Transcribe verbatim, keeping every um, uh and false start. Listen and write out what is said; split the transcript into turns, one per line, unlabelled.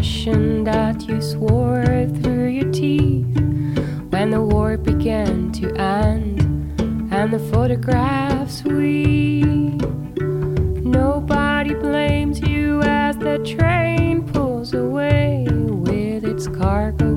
passion that you swore through your teeth when the war began to end, and the photographs we. Nobody blames you as the train pulls away with its cargo